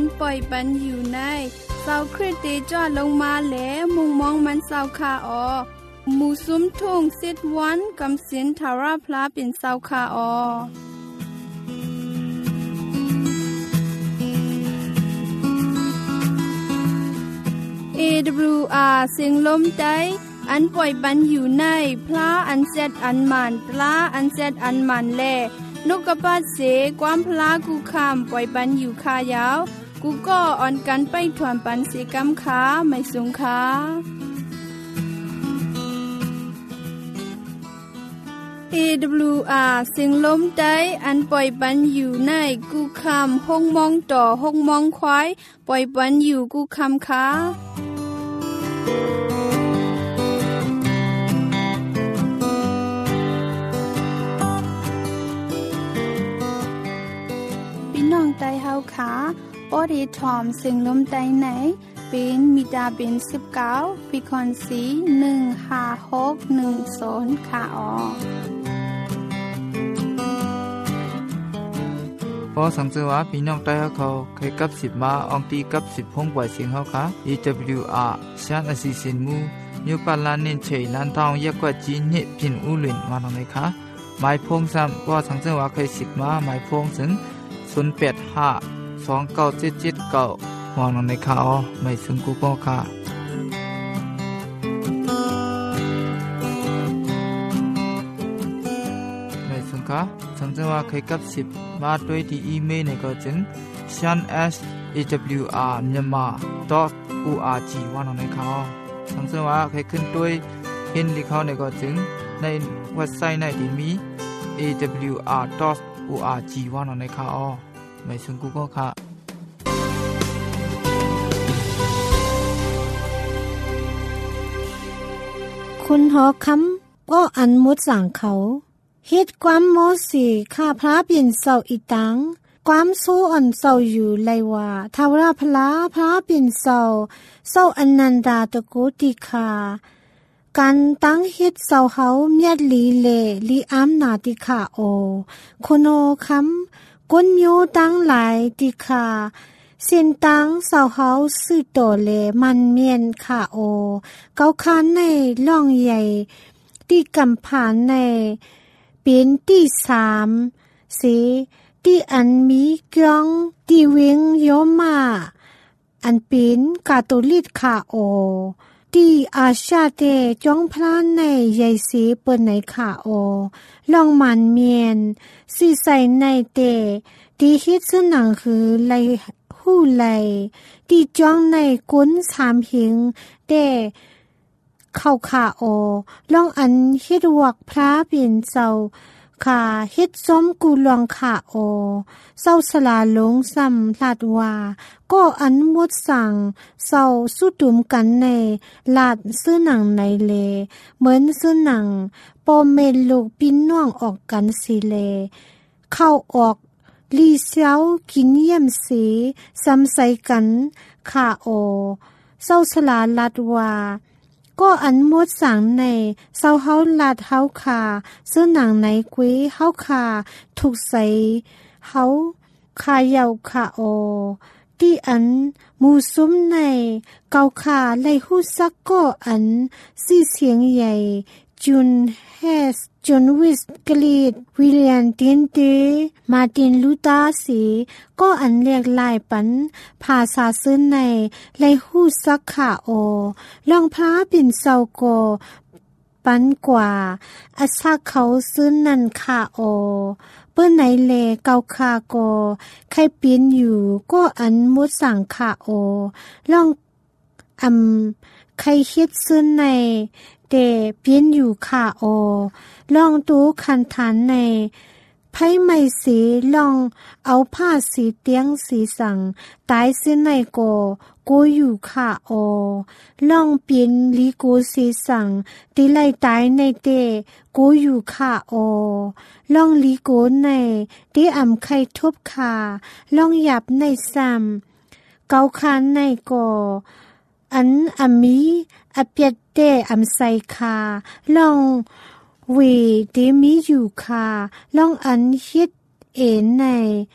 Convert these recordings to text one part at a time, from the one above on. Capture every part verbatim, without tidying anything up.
นปล่อยปันอยู่ในเศร้าคริสเตจอดลงมาแหลมุงมองมันเศร้าคาออหมู่ซุ้มทุ่งสิทธวันกำสินทาราพลาเป็นเศร้าคาออเอ ดับเบิลยู อาร์ เสียงลมใจอันปล่อยปันอยู่ในพระอันเซตอันมันปลาอันเซตอันมันแลนกกระปัดเสความพลากูคำปล่อยปันอยู่คายาวกูก็อ่อนกันไปถวนปันเสกำขาไม่สงขาเอ ดับเบิลยู อาร์ เสียงลมใจอันปล่อยปันอยู่ในกูคำห้องมองต่อห้องมองควายปล่อยปันอยู่กูคำขาน้องไตเฮาขาปอดีทอมสิ่งลมไตไหนเป็นมิดาเป็นสิบเก้าปีคอนสีหนึ่งห้าหกหนึ่งศูนย์ค่ะออพอสังเกตว่าพี่น้องไตเฮาเขาเคยกับสิบมาอองตีกับสิบพงปล่อยเสียงเฮาค่ะ อี ดับเบิลยู อาร์ ชานอสิสินมูนิวปาลานินเฉยลันทองยักกว่าจีนเนี่ยพินอูหลินมาตรงไหนคะหมายพงซ้ำพอสังเกตว่าเคยสิบมาหมายพงถึงศูนย์แปดห้า สองเก้าเจ็ดเจ็ดเก้ามองลงในข่าวไม่ซึ่งกูก็ค่ะไม่ซึ่งค่ะสังเกตว่าเคยกับสิบมาด้วยที่อีเมลในก็จึง shan s a w r myanmar dot org ว่าลงในข่าวสังเกตว่าเคยขึ้นด้วยเห็นที่เขาในก็จึงในเว็บไซต์ในที่มี a w r dot org ว่าลงในข่าวไม่ซึ่งกูก็ค่ะคุณหอคำก็อันมุดสั่งเขาเฮ็ดความโมสีข้าพระเปลี่ยนเศร้าอีตังความสู้อ่อนเศร้าอยู่ไลว่าทาวราพลาพระเปลี่ยนเศร้าเศร้าอนันดาตะโกติคาการตั้งเฮ็ดเศร้าเฮาเมียดลีเลลีอามนาติคาโอคุณหอคำกุนโยตั้งหลายติคาเส้นตังเสาเฮาสื่อโตเลมันเมียนค่ะโอเกาคานในล่องใหญ่ที่กำผ่านในเป็นที่สามสีที่อันมีเกียงที่เวงโยมาอันเป็นกาโตลิกค่ะโอที่อาชาเตจงพลานในใหญ่สีเปิ้นในค่ะโอล่องมันเมียนสิใส่ในเตที่เฮ็ดซึ่งหนังคือไลหู้ไหลที่จ้องในกุ้นสามหิงแต่เข้าขาโอลองอันเฮ็ดวักพระเปลี่ยนเจ้าขาเฮ็ดซ้อมกูลองขาโอเศร้าสลาลงซ้ำลาดว่าก็อันมดสั่งเศร้าสู้ตุ่มกันในลาดซื้อหนังในเลเหมือนซื้อหนังปอเมนลูกปิ้นน้องออกกันสิเลเข้าออกลีเซียวกินเยี่ยมสีซ้ำใส่กันขาโอเศร้าสลาลัดว่าก็อันมดสั่งในเศร้าเฮาลัดเฮาขาซื้อหนังในกุ้ยเฮาขาถูกใส่เฮาขายาวขาโอที่อันมูซุ้มในเกาขาไลหูซักก็อันสีเสียงใหญ่จุนเฮสจนวิสกลีดวิลเลียนตินเตมาตินลูตาสีก็อันเรียกลายปันภาษาซึ้นในไลหูซักขาโอลองพระเป็นเศร้าโกปันกว่าอาซาเขาซึ้นนันขาโอเปิ้นไหนเลเกาคาโกใครเปลี่ยนอยู่ก็อันมุดสั่งขาโอลองอำใครเฮ็ดซึ้นในแต่เปลี่ยนอยู่ค่ะโอลองดูคันฐานในไพ่ไม่สีลองเอาผ้าสีเตียงสีสั่งตายสิในโกโกอยู่ค่ะโอลองเปลี่ยนลีโกสีสั่งติไลตายในเตโกอยู่ค่ะโอลองลีโกในติอ่ำไข่ทุบค่ะลองหยับในซ้ำเกาคานในโกอันอามีอเปียดเตอำไซคาลองเวเดมีอยู่คาลองอันเฮ็ดเอ็นใน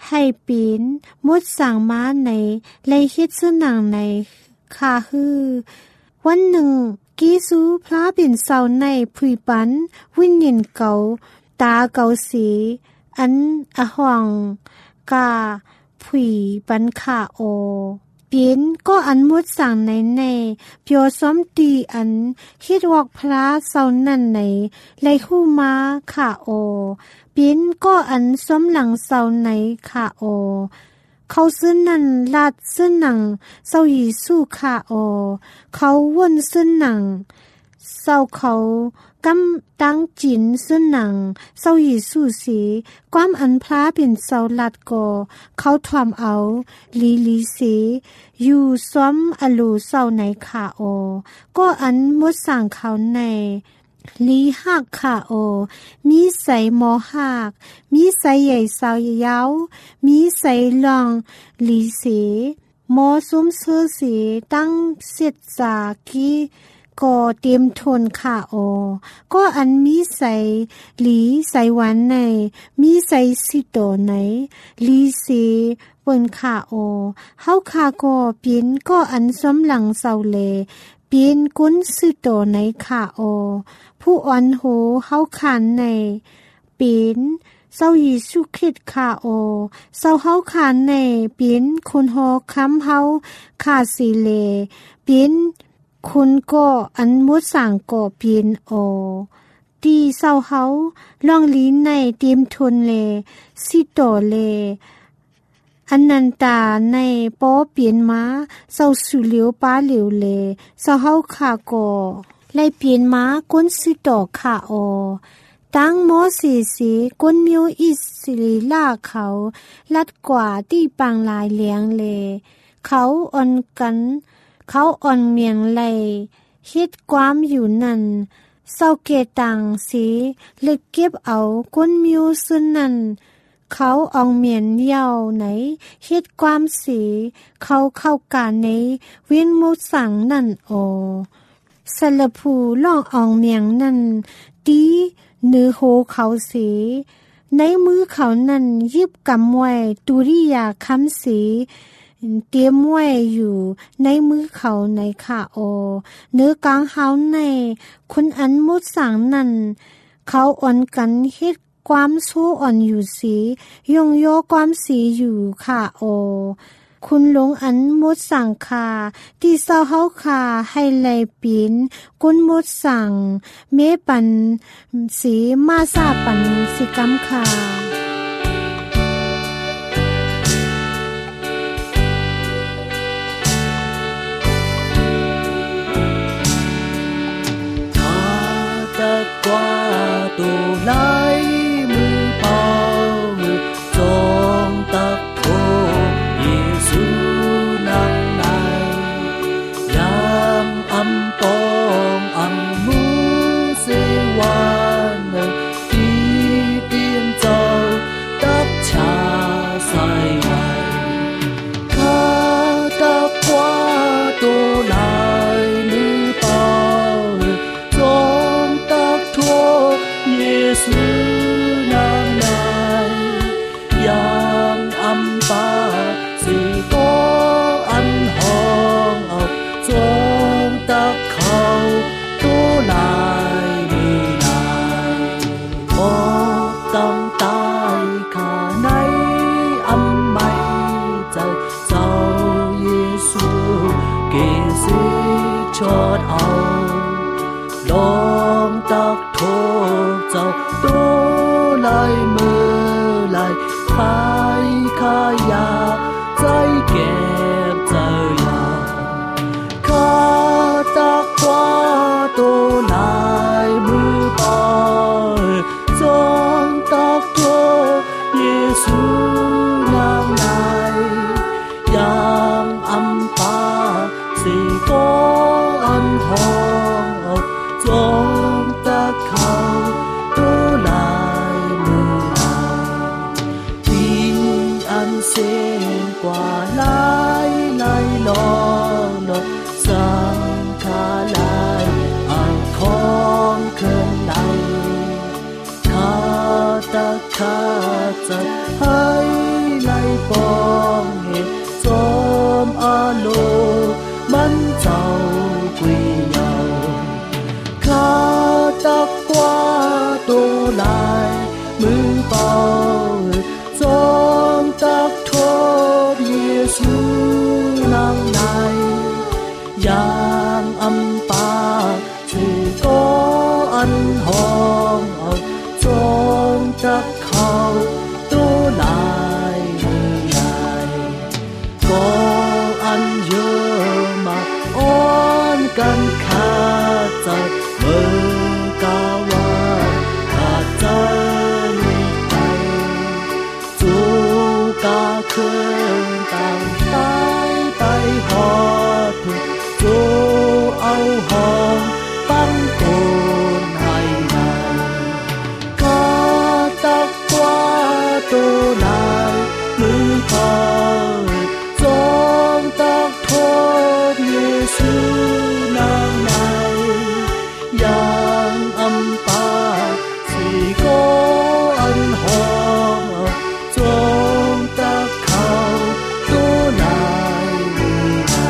ให้ปีนมุดสั่งม้าในเลยคิดซึ่งหนังในคาฮือวันหนึ่งกีซูพระบินเศร้าในผุยปันวิญญาณเก่าตาเก่าสีอันอะห่วงกาผุยปันขาโอเปียนก็อันมุดสั่งในในเปียวซ้อมตีอันคิดวอกพระเศร้านั่นในเลยคู่มาขาโอเปียนก็อันซ้อมหลังเศร้าในขาโอเขาซื้อนันลาดซื้อหนังเศร้ายีสู้ขาโอเขาวนซื้อหนังเศร้าเขากำตังจินซื้อหนังเศร้ายีสู้สีความอันพระเป็นเศร้าลัดก่อเขาทอมเอาลีลีสีอยู่ซ้อมอลูเศร้าในขาโอก็อันมดสั่งเขาในลีหักขาโอมีใส่หมอหักมีใส่ใหญ่สาวยาวมีใส่ลองลีสีหมอซุ้มเสื้อสีตั้งเสียดสากีก็เตรียมทนขาโอก็อันมีใส่หลีใส่หวานในมีใส่สิโตไหนลีสีเปิ้นขาโอเฮาขาก็เปลี่ยนก็อันซ้ำหลังเศร้าเลเปลี่ยนกุนสิโตไหนขาโอผู้อ่อนโหเฮาขานในเปลี่ยนเศร้ายีสุขิดขาโอเศร้าเฮาขานในเปลี่ยนคนโหค้ำเฮาขาสีเลเปลี่ยนคุณก็อันมุดสั่งก็เปลี่ยนโอตีเศร้าเฮาลองลีในเตรียมทุนเลสิโตเลอันนันตาในป้อเปลี่ยนมาเศร้าสุเหลียวป้าเหลียวเลเศร้าเฮาขาก็ไล่เปลี่ยนมาก้นสิโตขาโอตั้งโมสีสีก้นมิวอิสิลีลาเขาลัดกว่าที่ปังลายเลี้ยงเลเขาอ่อนกันเขาอ่อนเมียงไหลคิดความอยู่นั่นเศร้าเกตังสีเล็กเก็บเอาก้นมิวซึ่งนั่นเขาอองเมียนเย้าไหนคิดความสีเขาเข้าการในเวียนมุดสั่งนั่นโอสลผูล่องอองเมียงนั่นตีเนื้อโหเขาสีในมือเขานั่นยิบกำไว้ตุริยาคำสีเตรียมไว้อยู่ในมือเขาในขาโอเนื้อกลางเฮาในคุณอันมุดสั่งนั่นเขาอ่อนกันเฮ็ดความสู้อ่อนอยู่สียงโยความสีอยู่ขาโอคุณหลงอันมุดสั่งคาที่เศร้าเฮาคาให้ไหลปีนกุนมุดสั่งเมปันสีมาซาปันสิกำคา qua tù lái mưa bao trong tắc thô Giêsu nắng này yam âm bong âm mưa se hoàn đi tiên châu đắp trà sai hoài ta đã qua tù lái mưa bao trong tắc thô Giêsu nắng này yam âm ba si có ăn hong ọc trong tắc khâu tù lại đi lại một tâm tai khả nay âm mây dầu dầu Giêsu kể sĩ chót áo lòng tắc thô dầu đô lại mơ lại khai khai ya trái kẹp giờ ya khá tắc qua tô lại mưa bờ trong tắc thô Giêsu nắng này yam âm ba si có ăn hong ọc trong tắc khâu tô lại mưa lại tin ăn sen qua lại lại lo lo sang khá lại ăn không khẩn lại khá ta khá giật hay lại ปองเหจอมอาโลมันเจ้ากุยยาวข้าตักกว่าตัวลายมือเปล่าจอมตักทอดเยซูนางในยางอำปาที่ก็อันหอมเอาจอมตักเขาตัวลายมือใหญ่ก็อันเยอะมาอ้อนกันขาดใจเมื่อกาว่าขาดใจไปจูกาเคืนต่างตายไปหอดจูเอาหอมปังโกนให้ได้ข้าตักกว่าตัวลายมือพอจอมตักทอดเยซูนางในยางอำปาสีก็อันหอมจอมตักเขาตัวลายมือใหญ่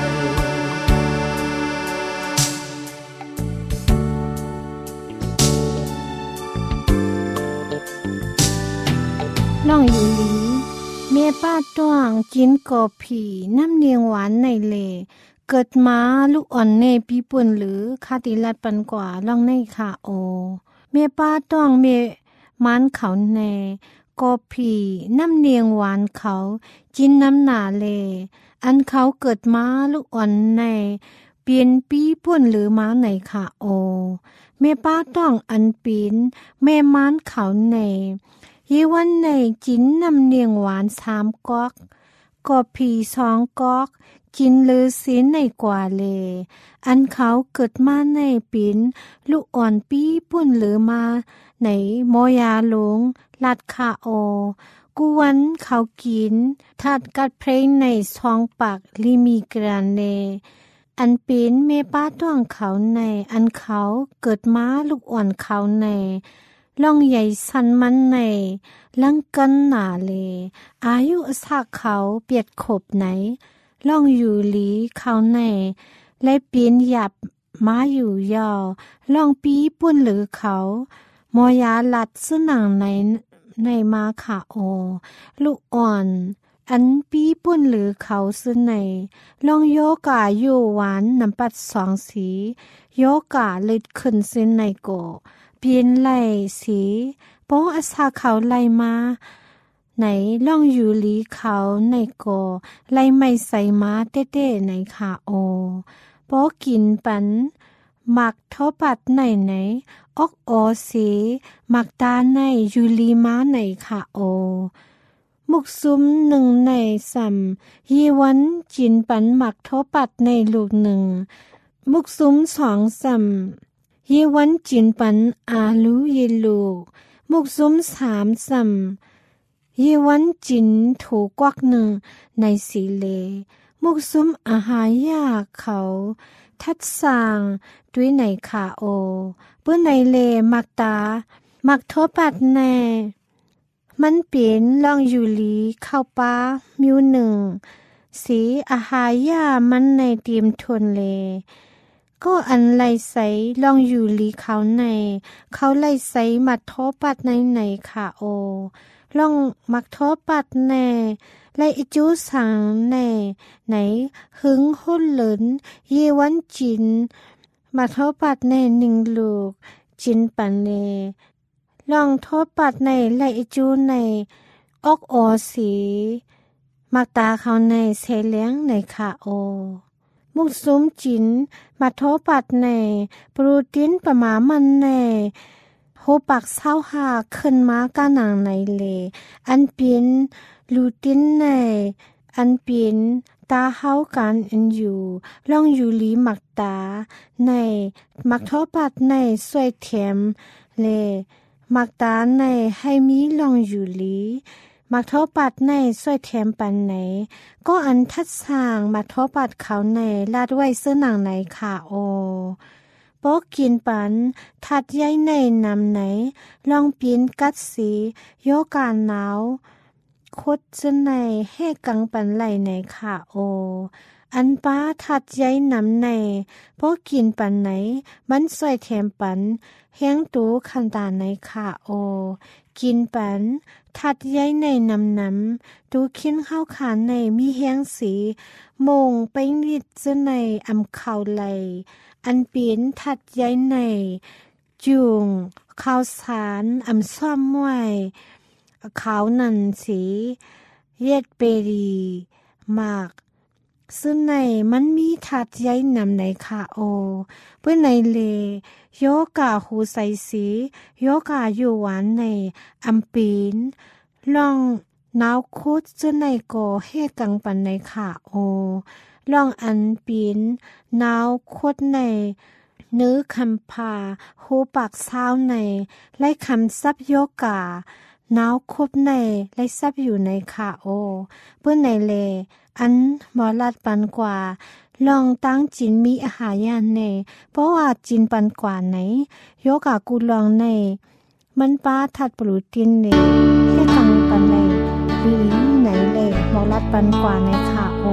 น้องอยู่หลีเมียป้าต้วงกินกบผีน้ำเนียงหวานในเลเกิดมาลูกอ่อนเนปีปุ่นหรือคาติลัดปันกว่าล่องในขาโอเมียป้าต้วงเมียมันเขาแนกบผีน้ำเนียงหวานเขากินน้ำหนาเลอันเขาเกิดมาลูกอ่อนในเปลี่ยนปีปุ่นหรือมาในขาโอเมียป้าต้วงอันปีนแม่มันเขาในยีวันในจินน้ำเนียงหวานสามก๊อกกบผีสองก๊อกกินลือสินในกว่าเลอันเขาเกิดมาในปินลูกอ่อนปีปุ่นหรือมาในโมยาหลงลัดคาโอกูวันเขากินทัดกัดเพลงในซองปากลิมีกรานเนอันเป็นเมป้าต้วงเขาในอันเขาเกิดมาลูกอ่อนเขาในล่องใหญ่สันมันในลังกันหนาเลอายุสักเขาเปียดขบไหนล่องอยู่หลีเขาในและเปลี่ยนหยับมาอยู่ยาวล่องปีปุ่นหรือเขามอยาลัดสุนังในในมาขาโอลูกอ่อนอันปีปุ่นหรือเขาสุในล่องโยกาอยู่หวานน้ำปัดสองสีโยกาเลิดขึ้นเส้นในโกเปลี่ยนไหลสีโป้อาสาเขาไหลมาไหนล่องอยู่หลีเขาในโกไหลไม่ใส่มาเต้ๆในขาโอโป้กินปันหมักทอปัดในไหนออกโอสีหมักตาในยูลีมาในขาโอมุกซุ้มหนึ่งในสัมยีวันจินปันหมักทอปัดในลูกหนึ่งมุกซุ้มสองสัมยีวันจินปันอาลูเยลูมุกซุ้มสามสัมยีวันจินถูกวักหนึ่งในสีเลมุกซุ้มอาหารยาเขาทัดสางด้วยในขาโอเปื้อในเลมักตามักทบปัดแน่มันเปลี่ยนล่องอยู่หลีเข้าป้ามิวหนึ่งสีอาหารยามันในเตรียมทนเลก็อันไลใสล่องอยู่หลีเขาในเขาไลใสมัดทบปัดในในขาโอล่องมักทบปัดแน่ไลอิจูสังแน่ไหนหึงหุ่นเหลินเยวันจินมาทบปัดในหนึ่งลูกจินปันเลลองทบปัดในไลอิจูในอกโอสีมักตาเขาในเสเลี้ยงในขาโอมุกซุ้มจินมาทบปัดในโปรตีนประมามันในโหปักเศร้าหาขึ้นมากาหนังในเลอันเป็นลูตินในอันเป็นตาเฮากันอันอยู่ล่องอยู่ลีมักตาในมักทอปัดในสวยเทียมเลมักตาในให้มีล่องอยู่ลีมักทอปัดในสวยเทียมปันไหนก็อันทัดสร้างมักทอปัดเขาในลาดไว้เสื้อหนังในขาโอปอกกินปันทัดใยในนำไหนลองปีนกัดสีโยกาหนาวคดจะในให้กังปันไหลในค่ะโออันป้าทัดใยน้ำในเพราะกินปันไหนมันสวยแถมปันแห้งตูคันตาในค่ะโอกินปันทัดใยในน้ำน้ำดูขิ้นข้าวขานในมีแห้งสีมงไปนิดจะในอำข่าวไหลอันปีนทัดใยในจุงข้าวสารอำซ้อมมวยขาวนันสีเย็ดเปรีมากซึ่งในมันมีทัดใยนำในค่ะโอเพื่อในเลโยกาหูใสสีโยกาอยู่หวานในอำปีนลองนาวคุดจะในโกให้กังปันในค่ะโอลองอันปีนนาวคุดในเนื้อคำพาหูปากเศร้าในไล่คำซับโยกาหนาวคบในไล่ซับอยู่ในค่ะโอเพื่อในเลอันหมอลัดปันกว่าลองตั้งจินมีอาหารยานในเพราะว่าจินปันกว่าไหนโยกากูลองในมันป้าทัดปลูตินในแค่กังปันในหรือไหนเลยหมอลัดปันกว่าในค่ะโอ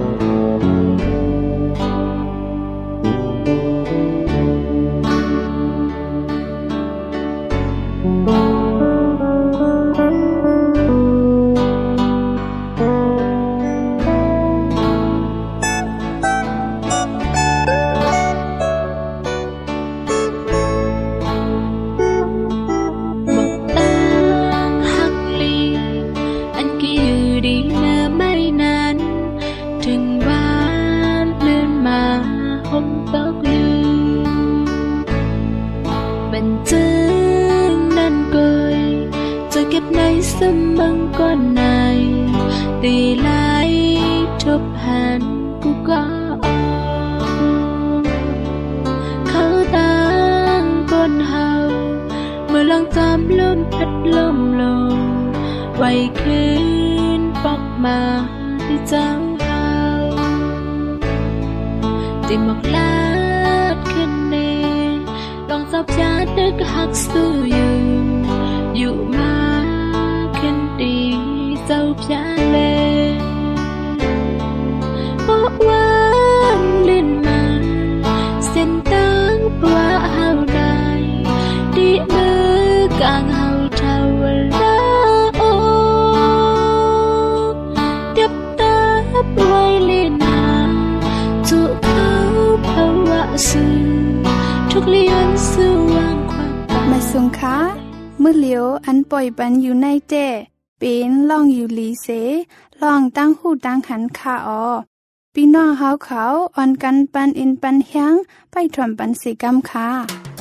ไว้คืนปอกมาที่เจ้าเฮาติหมอกลาดขึ้นเนลองจับยาดึกหักสู้อยู่อยู่มาขึ้นดีเจ้าพยาเลบอกว่าลื่นมันเส้นตั้งปว่าเฮาได้ดีมือกลางเฮาเท่าเวลาไว้ลีนาทุกเขาภาวะสื่อทุกเลี้ยนสื่อวางความมาสงค้าเมื่อเลียวอันปล่อยปันอยู่ในเต้เป็นล่องอยู่ลีเสล่องตั้งหูตั้งหันขาออพี่น้องเฮาเขาอ่อนกันปันอินปันเฮียงไปถวมปันสีกำค่ะ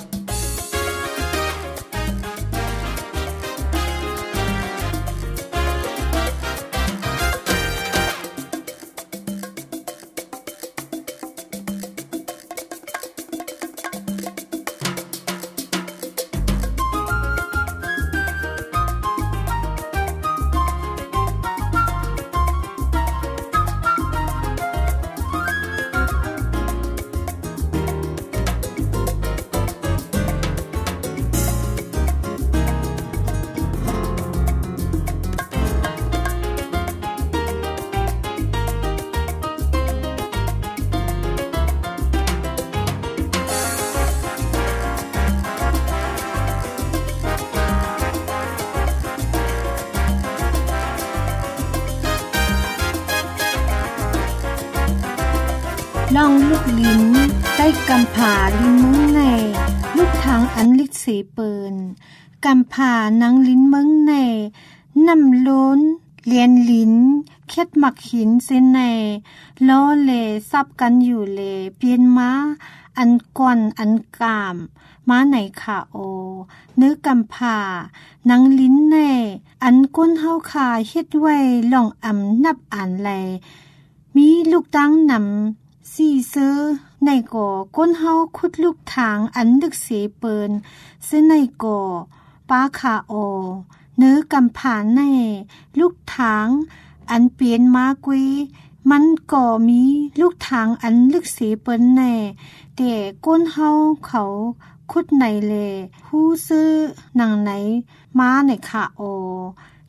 ล่องลูกลิ้นใต้กำผาลิ้นมึงในลูกทางอันลิดสีเปินกำผานังลิ้นมึงในน้ำล้นเลียนลิ้นเค็ดหมักหินเส้นในล้อเลซับกันอยู่เลเปลี่ยนม้าอันก่อนอันกามม้าไหนขาโอเนื้อกำผานังลิ้นในอันก้นเฮาขาเฮ็ดไว้ล่องอ่ำนับอ่านแลมีลูกตั้งนำสี่เสื้อในก่อก้นเฮาคุดลูกทางอันลึกเสียเปินเส้นในก่อป้าขาโอเนื้อกำผาในลูกทางอันเปลี่ยนมากุยมันก่อมีลูกทางอันลึกเสียเปินในแต่ก้นเฮาเขาคุดในเลผู้ซื้อหนังไหนมาในขาโอ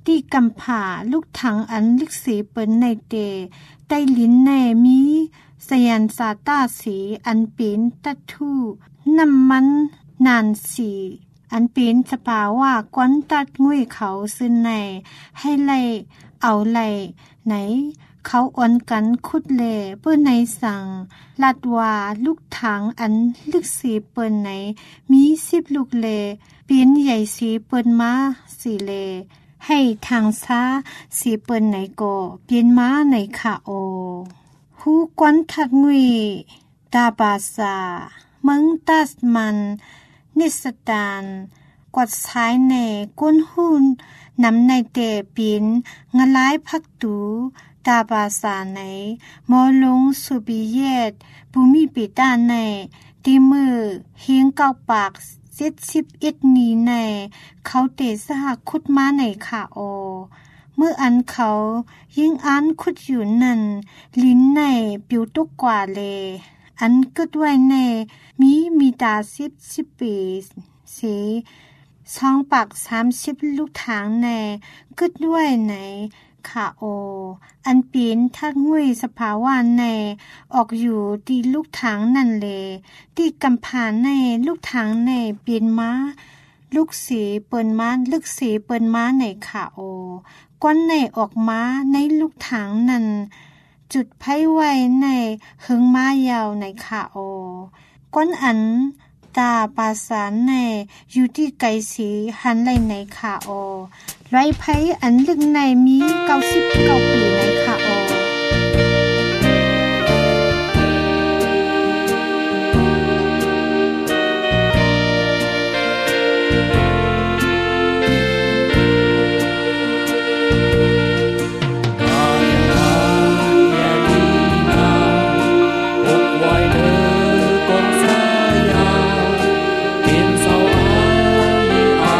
ที่กำผาลูกถังอันลึกสีเปิ้นในเตใต้ลิ้นแน่มีสยันสาตาสีอันเป็นตัทูน้ำมันนานสีอันเป็นสภาวะกวนตัดงุ้ยเขาซึ่งในให้ไล่เอาไล่ไหนเขาอ่อนกันคุดเลเปิ้นในสั่งลัดว่าลูกถังอันลึกสีเปิ้นไหนมีสิบลูกเลเป็นใหญ่สีเปิ้นมาสีเลให้ทางซ้าสีเปิ้นไหนก็เปลี่ยนมาในขาโอฮูกวนทัดงุยดาบาซาเมืองตัสมันนิสตานกวดซ้ายในก้นหุ่นนำในเตปินงะลายพักตูตาบาซาในมอลงสุบิเยตภูมิปิตาในตีมือเฮียงเก้าปากเจ็ดสิบเอ็ดนี้ในเขาเตสหคุดมาในขาโอเมื่ออันเขายิ่งอันคุดอยู่นั่นลิ้นในปิวตุกกว่าเลอันกึดไว้ในมีมีตาสิบสิบปีสีสองปากสามสิบลูกทางในกึดด้วยในขาโออันเป็นทัดงุยสภาวะในออกอยู่ที่ลูกทางนั่นเลที่กำพาในลูกทางในเปลี่ยนมาลูกสีเปิ้นมาลึกสีเปิ้นมาในขาโอก้อนในออกมาในลูกทางนั้นจุดไพ่ไว้ในหึงมายาวในขาโอก้อนอันตาปาสานในอยู่ที่ไกสีหันไหลในขาโอไรไพ่อันลึกในมีเก้าสิบเก้าปีในขาโอ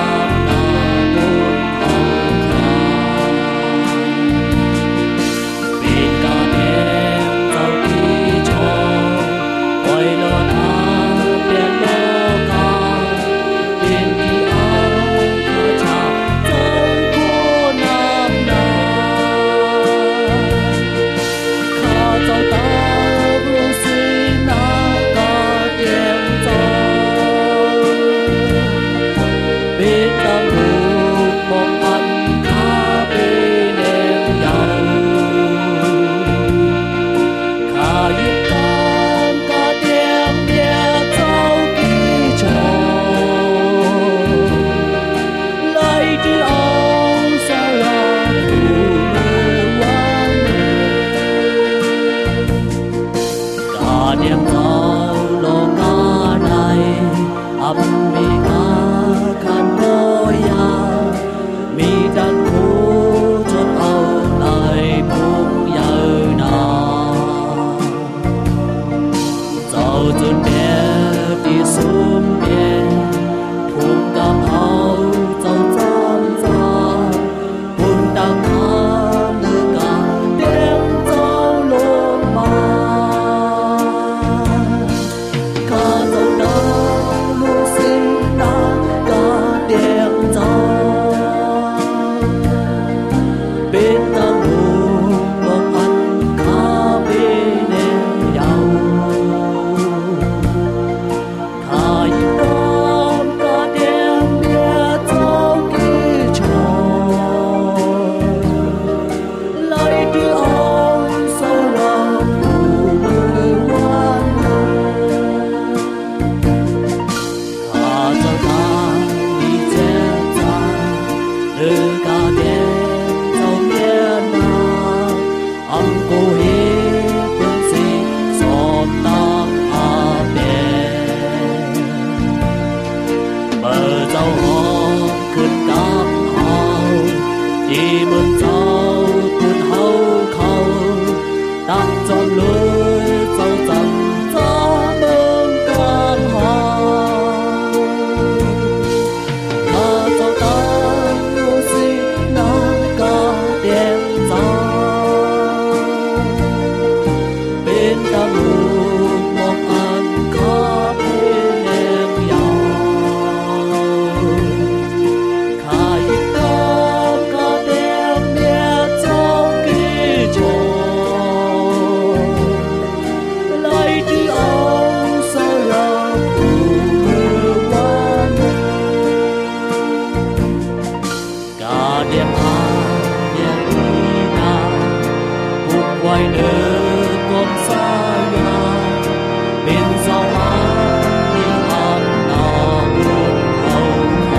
เ变好变你那不怪的光沙呀变早晚你安那不好看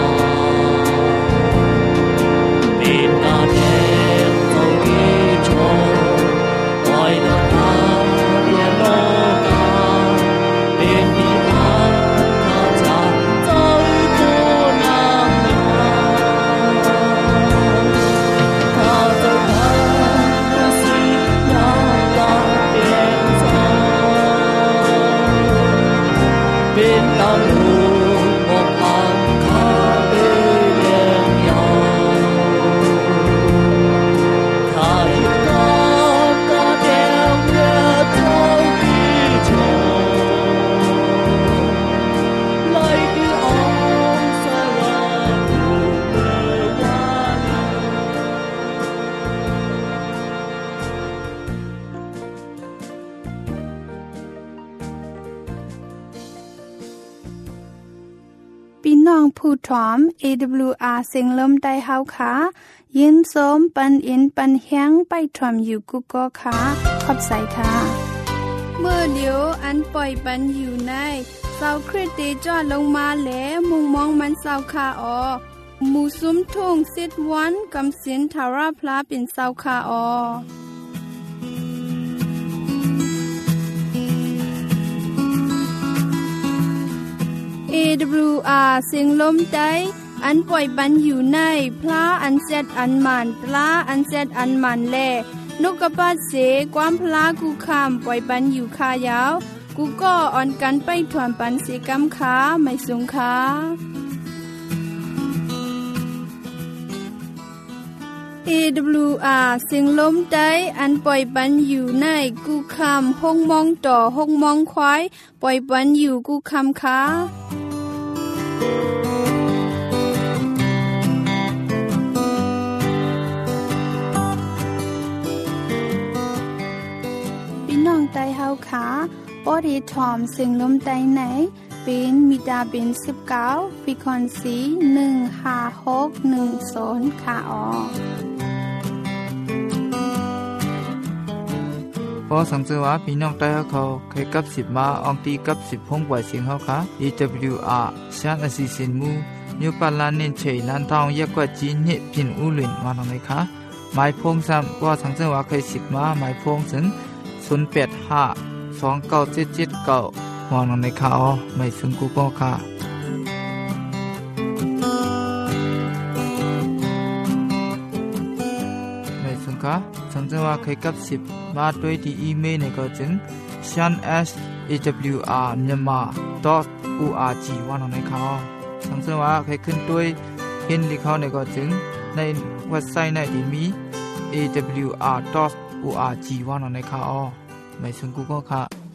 变那天走一程爱的他变老大变你安他家早不难了他走他的心要大变早变当路我安卡的良药他一个个点月头地球来的昂塞了不得完了พี่น้องผู้ถอม เอ ดับเบิลยู อาร์ เสียงลมใต้เฮาค่ะยินโสมปันอินปันแฮงไปถอมอยู่กุกก็ค่ะขอบใจค่ะเมื่อเดียวอันปล่อยปันอยู่ในเสาคริสเตจอดลงมาแล้วมุงมองมันเสาคาออหมู่ซุ้มทุ่งสิดวันกำสินทาราพลาเป็นเสาคาออเอ ดับเบิลยู อาร์ เสียงลมใต้อันปล่อยปันอยู่ในพระอันเซดอันมันปลาอันเซดอันมันแลนกกระปาเสความพลากูคำปล่อยปันอยู่คายาวกูก็อ่อนกันไปถวนปันเสกำขาไม่สูงขาเอ ดับเบิลยู อาร์ เสียงลมใต้อันปล่อยปันอยู่ในกูคำห้องมองต่อห้องมองควายปล่อยปันอยู่กูคำขาพี่น้องไต้เฮาขาปอดีทอมเสียงลมใต้ไหนเป็นมิดาเป็นสิบเก้าฟิคอนซีหนึ่งห้าหกหนึ่งศูนย์ค่ะออพอสังเกตว่าพี่น้องใต้เขาเคยกับสิบมาอองตีกับสิบพงกว่าเสียงเขาค่ะ เอ ดับเบิลยู อาร์ ชาติอาศิสินมูนิวปาลานินเฉยลันทองยักกว่าจีนเนพินอูหลินมาหน่อยค่ะหมายพงซ้ำว่าสังเกตว่าเคยสิบมาหมายพงถึงศูนย์แปดห้าสองเก้าเจ็ดเจ็ดเก้ามองหน่อยค่ะอ๋อไม่ถึงกูก็ค่ะไม่ถึงค่ะสังเกตว่าเคยกับสิบมาด้วยที่อีเมลในก็จึง shan s a w r myanmar dot org ว่าหน่อยค่ะสังเกตว่าเคยขึ้นด้วยเห็นลิขเขาในก็จึงในเว็บไซต์ในที่มี เอ ดับเบิลยู อาร์ ดอท โอ อาร์ จี ว่าหน่อยค่ะอ๋อไม่ถึงกูก็ค่ะ